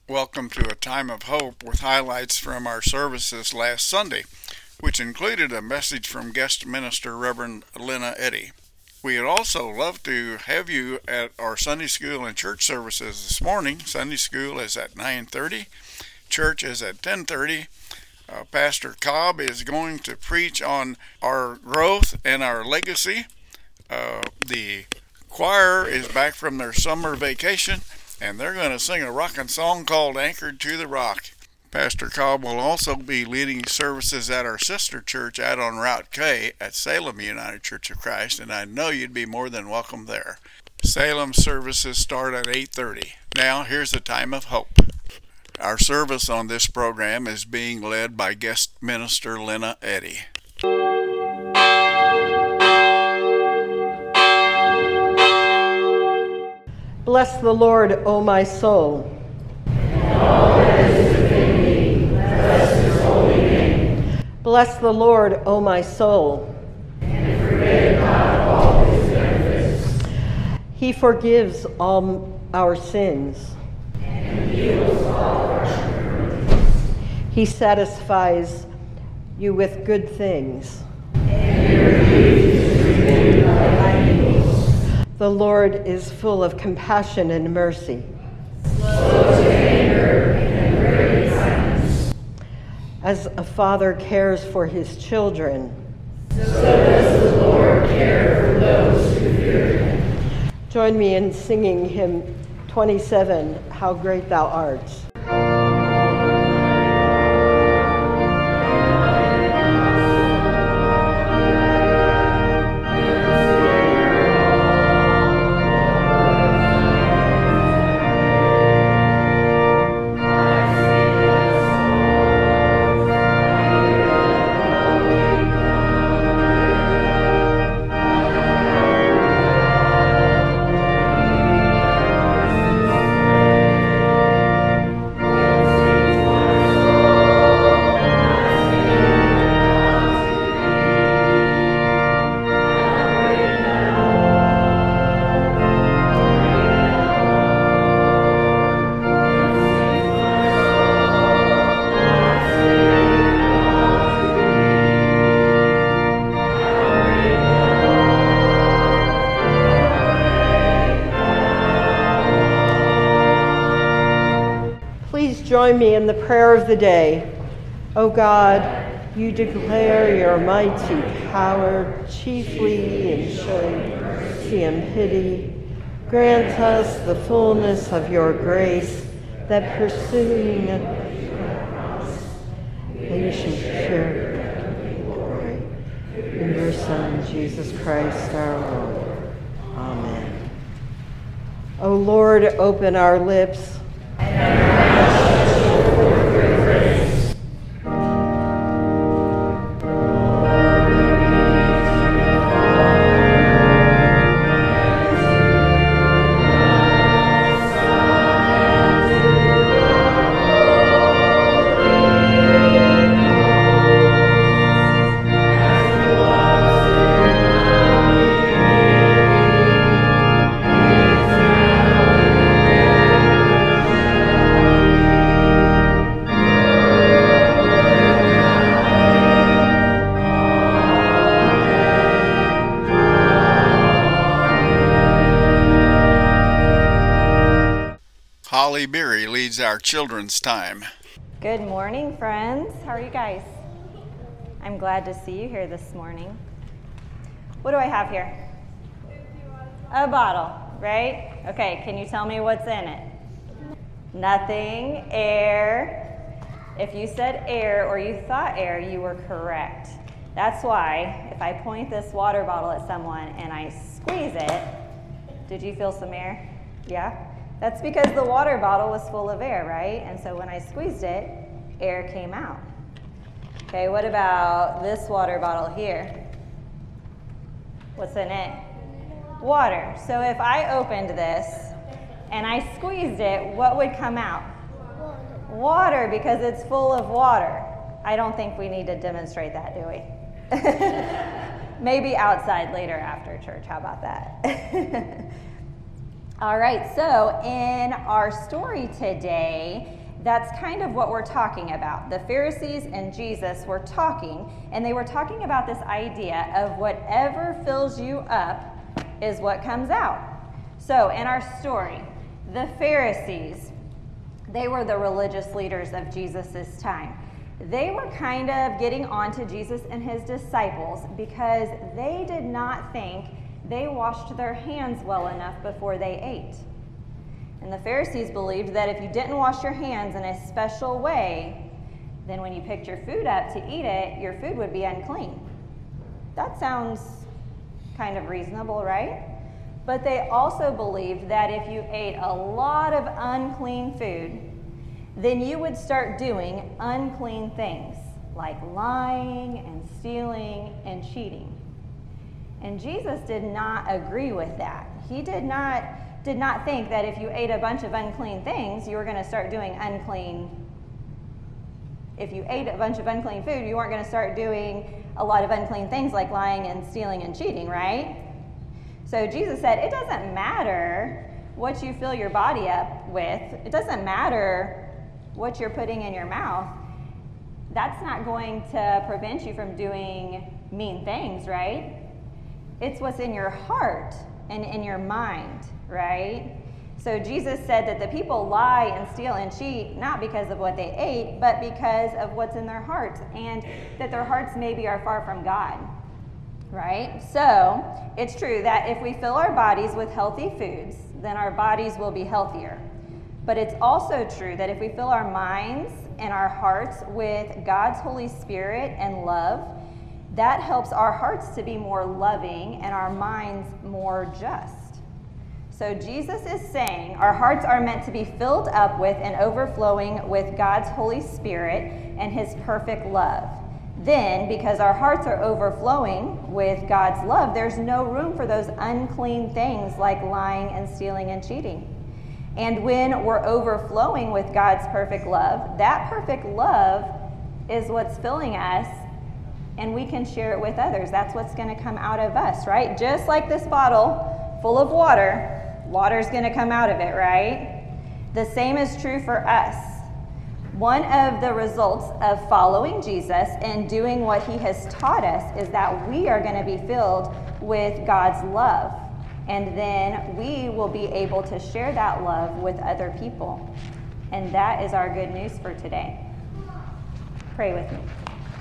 Welcome to a time of hope with highlights from our services last Sunday, which included a message from guest minister Reverend Lena Eddy. We would also love to have you at our Sunday school and church services this morning. Sunday school is at 9:30, church is at 10:30. Pastor Cobb is going to preach on our growth and our legacy. The choir is back from their summer vacation, and they're going to sing a rockin' song called Anchored to the Rock. Pastor Cobb will also be leading services at our sister church out on Route K at Salem United Church of Christ, and I know you'd be more than welcome there. Salem services start at 8:30. Now, here's a time of hope. Our service on this program is being led by guest minister Lena Eddy. Bless the Lord, O my soul. And all that is within me, bless his holy name. Bless the Lord, O my soul. And forget not all his benefits. He forgives all our sins. And heals all our infirmities. He satisfies you with good things. And your youth is renewed like eagles. The Lord is full of compassion and mercy. Slow to anger and great kindness. As a father cares for his children, So does the Lord care for those who fear him. join me in singing hymn 27, How Great Thou Art. Join me in the prayer of the day. O God, you declare your mighty power chiefly in showing mercy and pity. Grant us the fullness of your grace, that pursuing that you should share glory in your Son, Jesus Christ our Lord. Amen. O Lord, open our lips. Holly Beery leads our children's time. Good morning, friends. How are you guys? I'm glad to see you here this morning. What do I have here? A bottle, right? Okay, can you tell me what's in it? Nothing. Air. If you said air or you thought air, you were correct. That's why if I point this water bottle at someone and I squeeze it, did you feel some air? Yeah? That's because the water bottle was full of air, right? And so when I squeezed it, air came out. Okay, what about this water bottle here? What's in it? Water. So if I opened this and I squeezed it, what would come out? Water, because it's full of water. I don't think we need to demonstrate that, do we? Maybe outside later after church. How about that? All right, so in our story today, that's kind of what we're talking about. The Pharisees and Jesus were talking, and they were talking about this idea of whatever fills you up is what comes out. So in our story, the Pharisees, they were the religious leaders of Jesus' time. They were kind of getting on to Jesus and his disciples because they did not think they washed their hands well enough before they ate. And the Pharisees believed that if you didn't wash your hands in a special way, then when you picked your food up to eat it, your food would be unclean. That sounds kind of reasonable, right? But they also believed that if you ate a lot of unclean food, then you would start doing unclean things like lying and stealing and cheating. And Jesus did not agree with that. He did not think that if you ate a bunch of unclean things, you were going to start doing if you ate a bunch of unclean food, you weren't going to start doing a lot of unclean things like lying and stealing and cheating, right? So Jesus said, it doesn't matter what you fill your body up with. It doesn't matter what you're putting in your mouth. That's not going to prevent you from doing mean things, right? It's what's in your heart and in your mind, right? So Jesus said that the people lie and steal and cheat not because of what they ate, but because of what's in their hearts, and that their hearts maybe are far from God, right? So it's true that if we fill our bodies with healthy foods, then our bodies will be healthier. But it's also true that if we fill our minds and our hearts with God's Holy Spirit and love, that helps our hearts to be more loving and our minds more just. So Jesus is saying our hearts are meant to be filled up with and overflowing with God's Holy Spirit and his perfect love. Then, because our hearts are overflowing with God's love, there's no room for those unclean things like lying and stealing and cheating. And when we're overflowing with God's perfect love, that perfect love is what's filling us, and we can share it with others. That's what's going to come out of us, right? Just like this bottle full of water's going to come out of it, right? The same is true for us. One of the results of following Jesus and doing what he has taught us is that we are going to be filled with God's love. And then we will be able to share that love with other people. And that is our good news for today. Pray with me.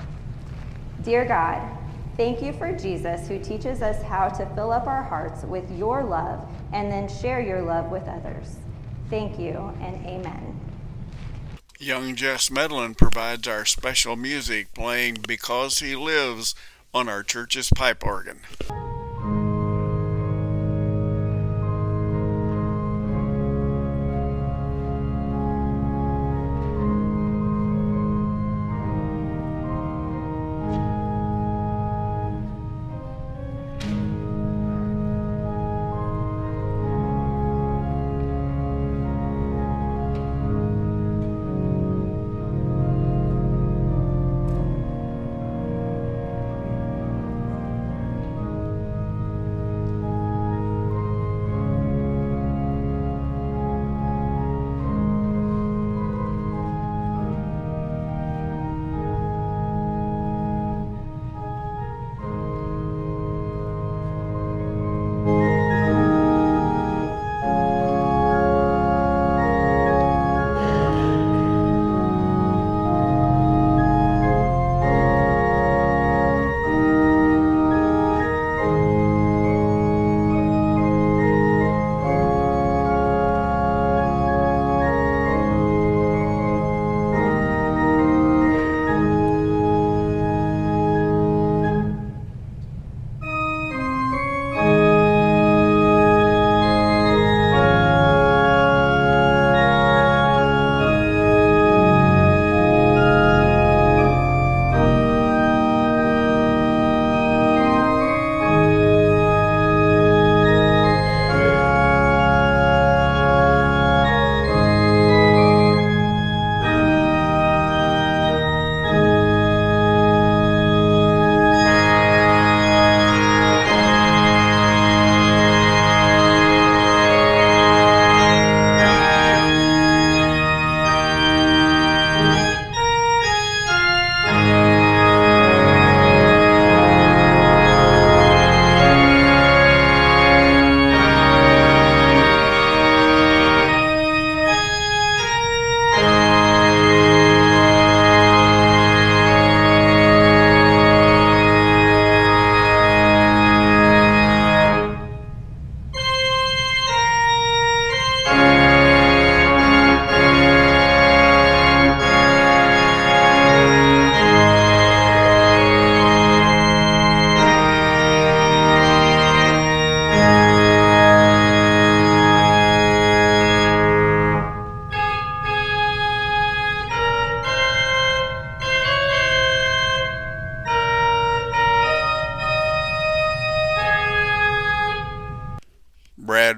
Dear God, thank you for Jesus, who teaches us how to fill up our hearts with your love and then share your love with others. Thank you and amen. Young Jess Medlin provides our special music playing Because He Lives on our church's pipe organ.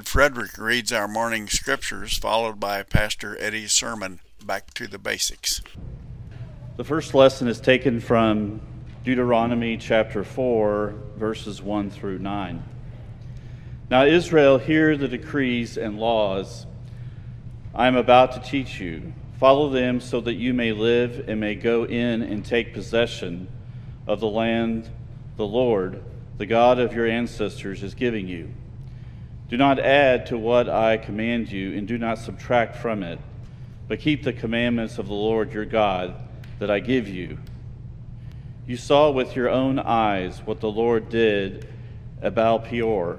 Frederick reads our morning scriptures, followed by Pastor Eddie's sermon, Back to the Basics. The first lesson is taken from Deuteronomy chapter 4, verses 1 through 9. Now, Israel, hear the decrees and laws I am about to teach you. Follow them so that you may live and may go in and take possession of the land the Lord, the God of your ancestors, is giving you. Do not add to what I command you, and do not subtract from it, but keep the commandments of the Lord your God that I give you. You saw with your own eyes what the Lord did at Baal Peor.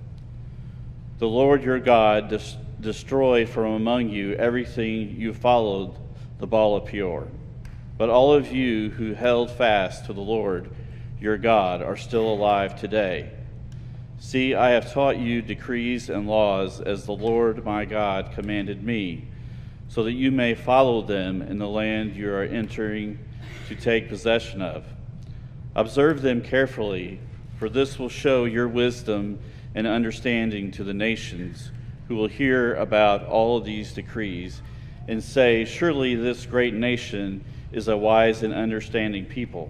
The Lord your God destroyed from among you everything you followed the Baal of Peor. But all of you who held fast to the Lord your God are still alive today. See, I have taught you decrees and laws as the Lord my God commanded me, so that you may follow them in the land you are entering to take possession of. Observe them carefully, for this will show your wisdom and understanding to the nations who will hear about all of these decrees and say, surely this great nation is a wise and understanding people.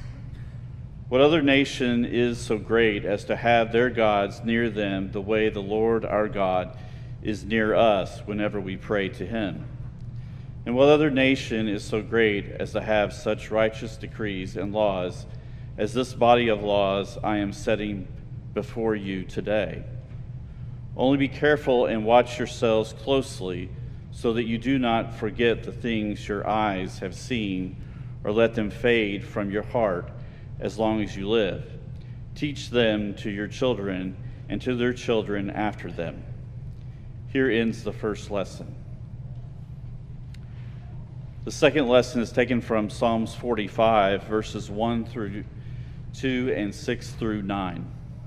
What other nation is so great as to have their gods near them the way the Lord our God is near us whenever we pray to him? And what other nation is so great as to have such righteous decrees and laws as this body of laws I am setting before you today? Only be careful and watch yourselves closely so that you do not forget the things your eyes have seen or let them fade from your heart as long as you live. Teach them to your children and to their children after them. Here ends the first lesson. The second lesson is taken from Psalms 45, verses 1 through 2 and 6 through 9.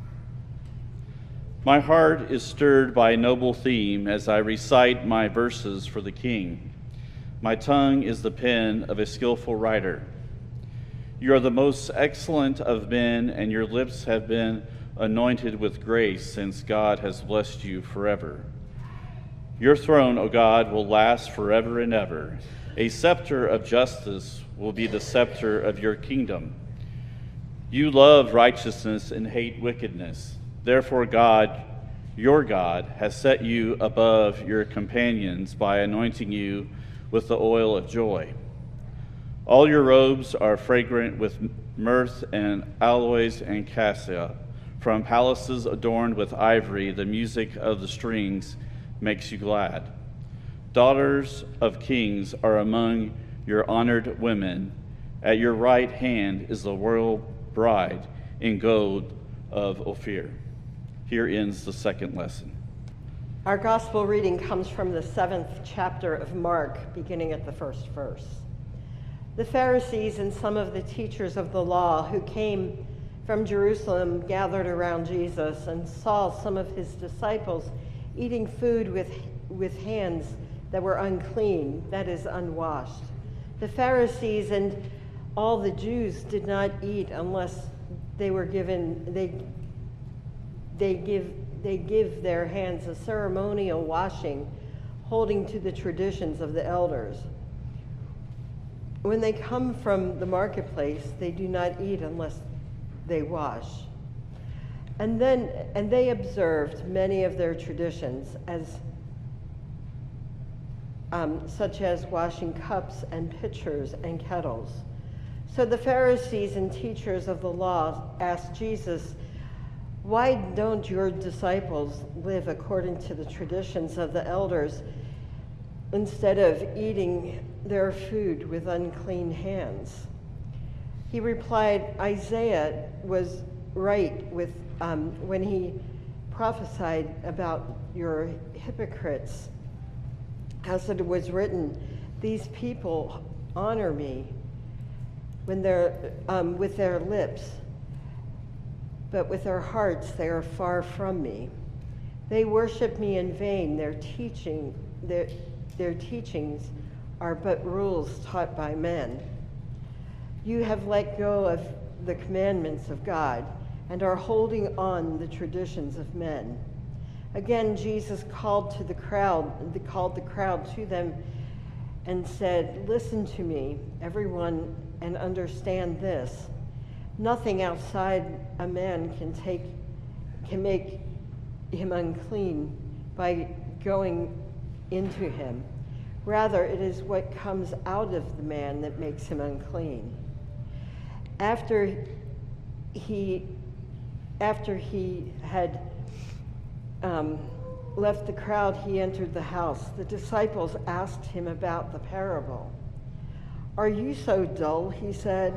My heart is stirred by a noble theme as I recite my verses for the King. My tongue is the pen of a skillful writer. You are the most excellent of men, and your lips have been anointed with grace, since God has blessed you forever. Your throne, O God, will last forever and ever. A scepter of justice will be the scepter of your kingdom. You love righteousness and hate wickedness. Therefore God, your God, has set you above your companions by anointing you with the oil of joy. All your robes are fragrant with myrrh and aloes and cassia. From palaces adorned with ivory, the music of the strings makes you glad. Daughters of kings are among your honored women. At your right hand is the royal bride in gold of Ophir. Here ends the second lesson. Our gospel reading comes from the 7th chapter of Mark, beginning at the first verse. The Pharisees and some of the teachers of the law who came from Jerusalem gathered around Jesus and saw some of his disciples eating food with hands that were unclean, that is, unwashed. The Pharisees and all the Jews did not eat unless they were given, they give their hands a ceremonial washing, holding to the traditions of the elders. When they come from the marketplace, they do not eat unless they wash. And they observed many of their traditions, such as washing cups and pitchers and kettles. So the Pharisees and teachers of the law asked Jesus, "Why don't your disciples live according to the traditions of the elders instead of eating their food with unclean hands?" He replied, Isaiah was right when he prophesied about your hypocrites. As it was written, these people honor me when they're with their lips, but with their hearts they are far from me. They worship me in vain. Their teachings are but rules taught by men. You have let go of the commandments of God and are holding on the traditions of men. Again, Jesus called the crowd to them and said, "Listen to me, everyone, and understand this. Nothing outside a man can make him unclean by going into him. Rather, it is what comes out of the man that makes him unclean." After he had left the crowd, he entered the house. The disciples asked him about the parable. "Are you so dull?" he said.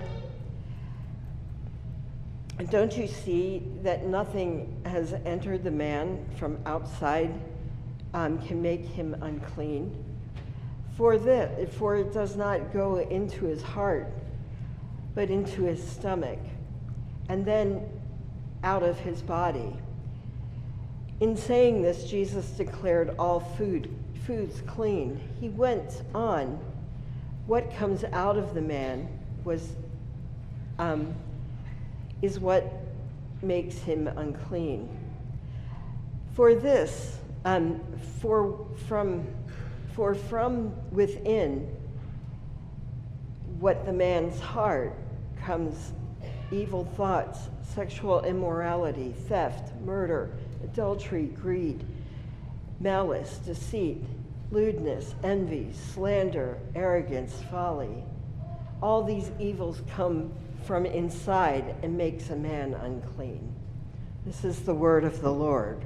"Don't you see that nothing has entered the man from outside can make him unclean? For it does not go into his heart, but into his stomach, and then out of his body." In saying this, Jesus declared all foods clean. He went on, "What comes out of the man is what makes him unclean. For from within what the man's heart comes evil thoughts, sexual immorality, theft, murder, adultery, greed, malice, deceit, lewdness, envy, slander, arrogance, folly. All these evils come from inside and makes a man unclean." This is the word of the Lord.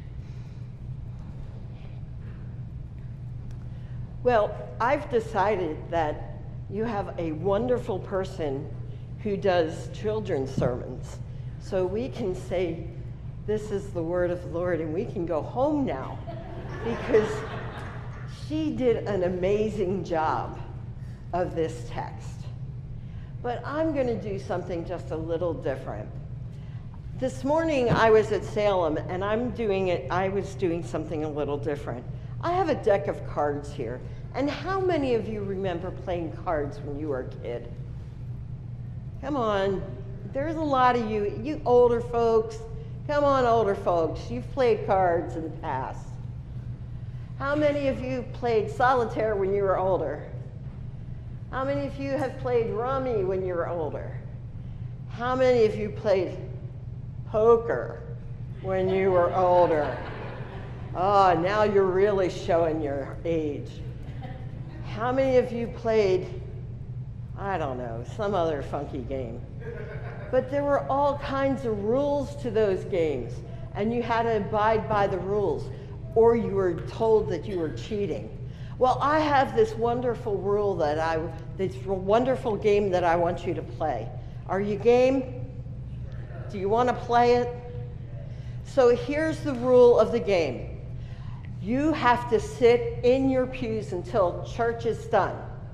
Well, I've decided that you have a wonderful person who does children's sermons. So we can say, "This is the word of the Lord," and we can go home now because she did an amazing job of this text. But I'm going to do something just a little different. This morning I was at Salem and I was doing something a little different. I have a deck of cards here. And how many of you remember playing cards when you were a kid? Come on, there's a lot of you older folks. Come on, older folks, you've played cards in the past. How many of you played solitaire when you were older? How many of you have played rummy when you were older? How many of you played poker when you were older? Oh, now you're really showing your age. How many of you played, I don't know, some other funky game? But there were all kinds of rules to those games, and you had to abide by the rules, or you were told that you were cheating. Well, I have this wonderful this wonderful game that I want you to play. Are you game? Do you want to play it? So here's the rule of the game. You have to sit in your pews until church is done.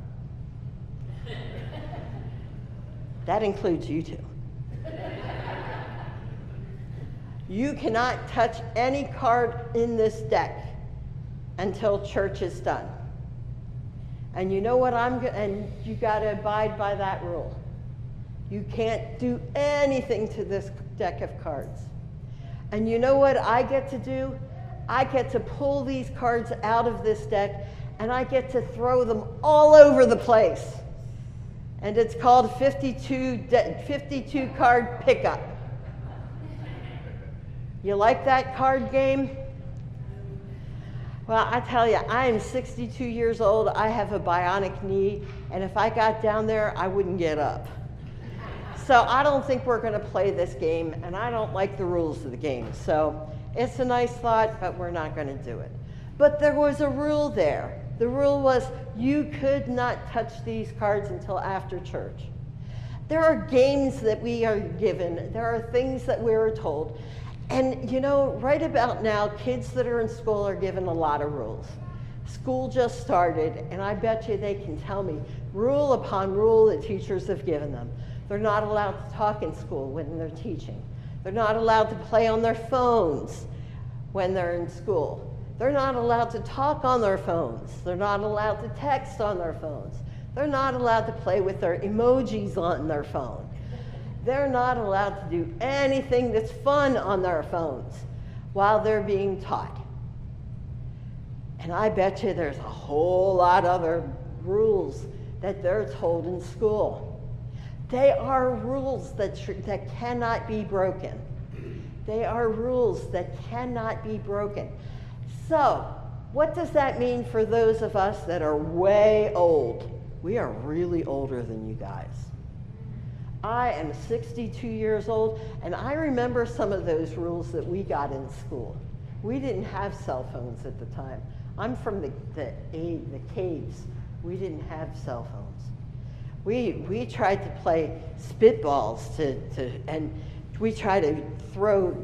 That includes you two. You cannot touch any card in this deck until church is done. And you know what and you got to abide by that rule. You can't do anything to this deck of cards. And you know what I get to do? I get to pull these cards out of this deck and I get to throw them all over the place. And it's called 52 card pickup. You like that card game? Well, I tell you, I am 62 years old. I have a bionic knee, and if I got down there, I wouldn't get up. So I don't think we're going to play this game, and I don't like the rules of the game. So it's a nice thought, but we're not going to do it. But there was a rule there. The rule was you could not touch these cards until after church. There are games that we are given. There are things that we are told. And you know, right about now, kids that are in school are given a lot of rules. School just started, and I bet you they can tell me rule upon rule that teachers have given them. They're not allowed to talk in school when they're teaching. They're not allowed to play on their phones when they're in school. They're not allowed to talk on their phones. They're not allowed to text on their phones. They're not allowed to play with their emojis on their phone. They're not allowed to do anything that's fun on their phones. while they're being taught. And I bet you there's a whole lot other rules that they're told in school. They are rules that cannot be broken. They are rules that cannot be broken. So, what does that mean for those of us that are way old? We are really older than you guys. I am 62 years old, and I remember some of those rules that we got in school. We didn't have cell phones at the time. I'm from the caves. We didn't have cell phones. We tried to play spitballs and we tried to throw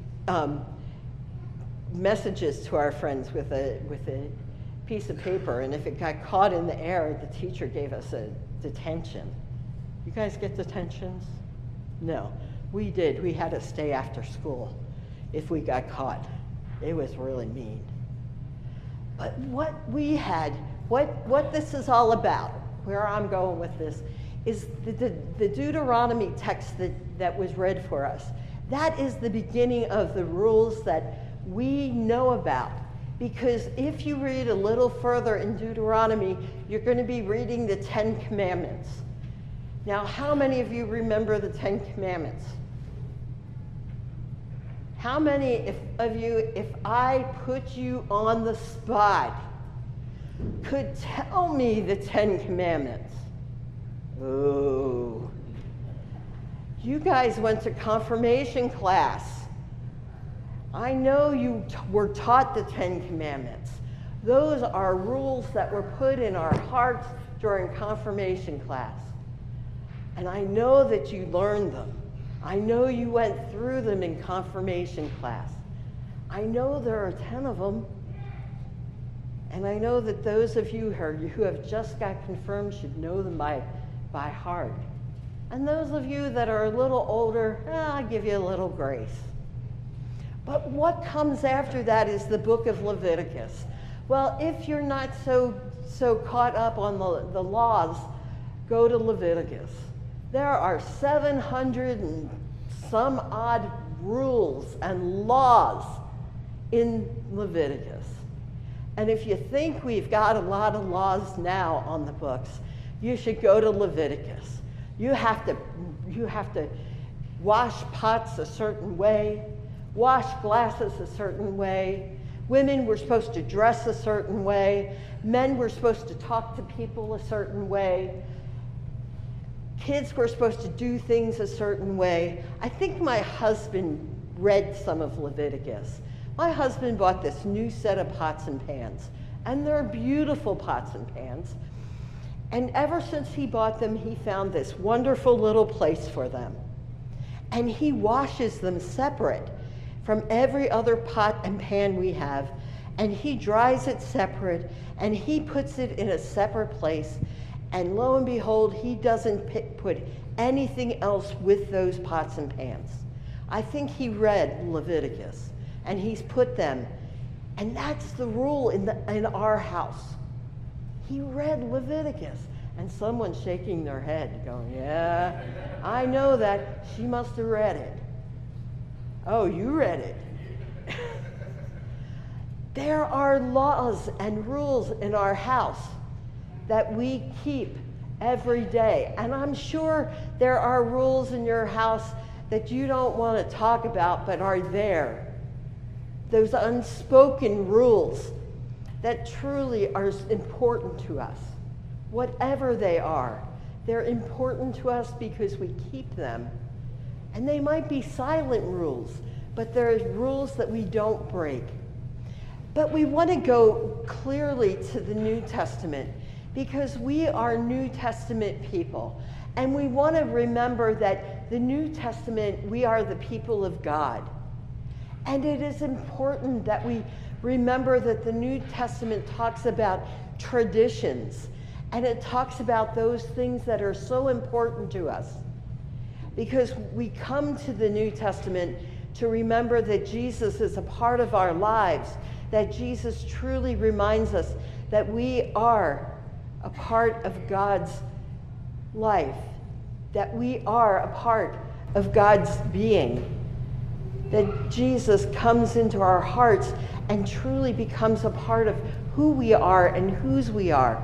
messages to our friends with a piece of paper, and if it got caught in the air, the teacher gave us a detention. You guys get detentions? No, we did. We had to stay after school if we got caught. It was really mean. But what we had, what this is all about, where I'm going with this, is the Deuteronomy text that was read for us. That is the beginning of the rules that we know about. Because if you read a little further in Deuteronomy, you're going to be reading the 10 Commandments. Now, how many of you remember the 10 Commandments? How many of you, if I put you on the spot, could tell me the 10 Commandments? Oh. You guys went to confirmation class. I know you were taught the 10 Commandments. Those are rules that were put in our hearts during confirmation class. And I know that you learned them. I know you went through them in confirmation class. I know there are 10 of them. And I know that those of you who have just got confirmed should know them by heart. And those of you that are a little older, I'll give you a little grace. But what comes after that is the book of Leviticus. Well, if you're not so caught up on the laws, go to Leviticus. There are 700 and some odd rules and laws in Leviticus. And if you think we've got a lot of laws now on the books, you should go to Leviticus. You have to wash pots a certain way, wash glasses a certain way. Women were supposed to dress a certain way. Men were supposed to talk to people a certain way. Kids were supposed to do things a certain way. I think my husband read some of Leviticus. My husband bought this new set of pots and pans, and they're beautiful pots and pans. And ever since he bought them, he found this wonderful little place for them. And he washes them separate from every other pot and pan we have, and he dries it separate, and he puts it in a separate place. And lo and behold, he doesn't put anything else with those pots and pans. I think he read Leviticus, and he's put them. And that's the rule in our house. He read Leviticus. And someone's shaking their head, going, yeah, I know that. She must have read it. Oh, you read it. There are laws and rules in our house that we keep every day. And I'm sure there are rules in your house that you don't want to talk about but are there. Those unspoken rules that truly are important to us. Whatever they are, they're important to us because we keep them. And they might be silent rules, but they're rules that we don't break. But we want to go clearly to the New Testament because we are New Testament people. And we want to remember that the New Testament, we are the people of God. And it is important that we remember that the New Testament talks about traditions, and it talks about those things that are so important to us. Because we come to the New Testament to remember that Jesus is a part of our lives, that Jesus truly reminds us that we are a part of God's life, that we are a part of God's being. that Jesus comes into our hearts and truly becomes a part of who we are and whose we are.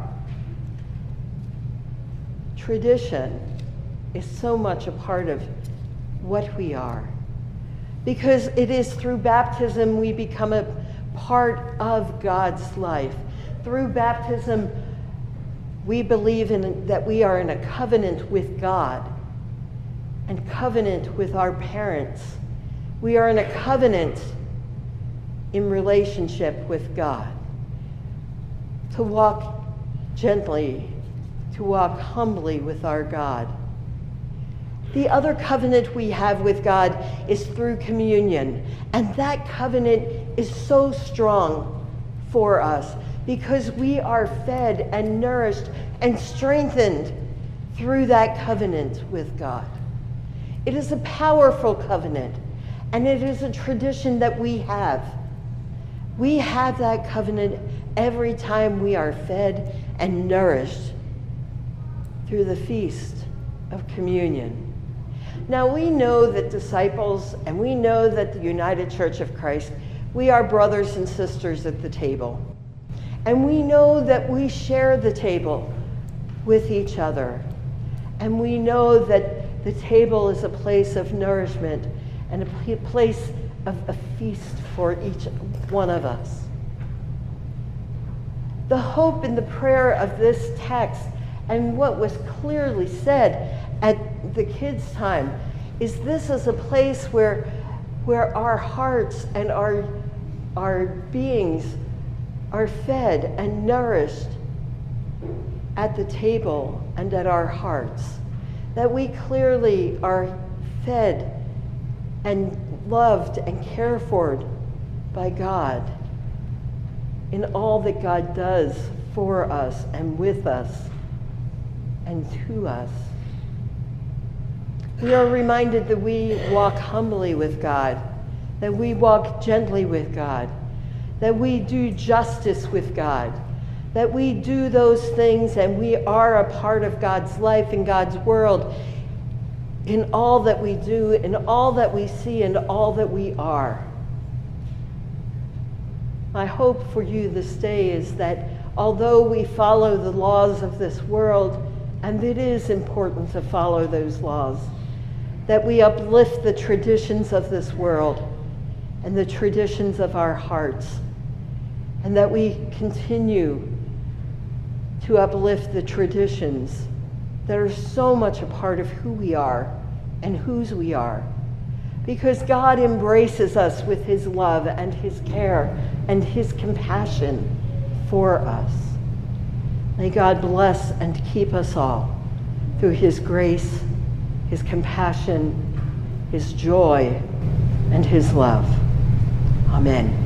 Tradition is so much a part of what we are, because it is through baptism we become a part of God's life. Through baptism, we believe that we are in a covenant with God and covenant with our parents. We are in a covenant in relationship with God. To walk gently, to walk humbly with our God. The other covenant we have with God is through communion. And that covenant is so strong for us because we are fed and nourished and strengthened through that covenant with God. It is a powerful covenant, and it is a tradition that we have. We have that covenant every time we are fed and nourished through the feast of communion. Now, we know that disciples, and we know that the United Church of Christ, we are brothers and sisters at the table. And we know that we share the table with each other. And we know that the table is a place of nourishment and a place of a feast for each one of us. The hope in the prayer of this text and what was clearly said at the kids' time is this is a place where our hearts and our beings are fed and nourished at the table and at our hearts. That we clearly are fed and loved and cared for by God in all that God does for us and with us and to us. We are reminded that we walk humbly with God, that we walk gently with God, that we do justice with God, that we do those things and we are a part of God's life and God's world in all that we do, in all that we see, and all that we are. My hope for you this day is that although we follow the laws of this world, and it is important to follow those laws, that we uplift the traditions of this world and the traditions of our hearts, and that we continue to uplift the traditions that are so much a part of who we are and whose we are, because God embraces us with his love and his care and his compassion for us. May God bless and keep us all through his grace, his compassion, his joy, and his love. Amen.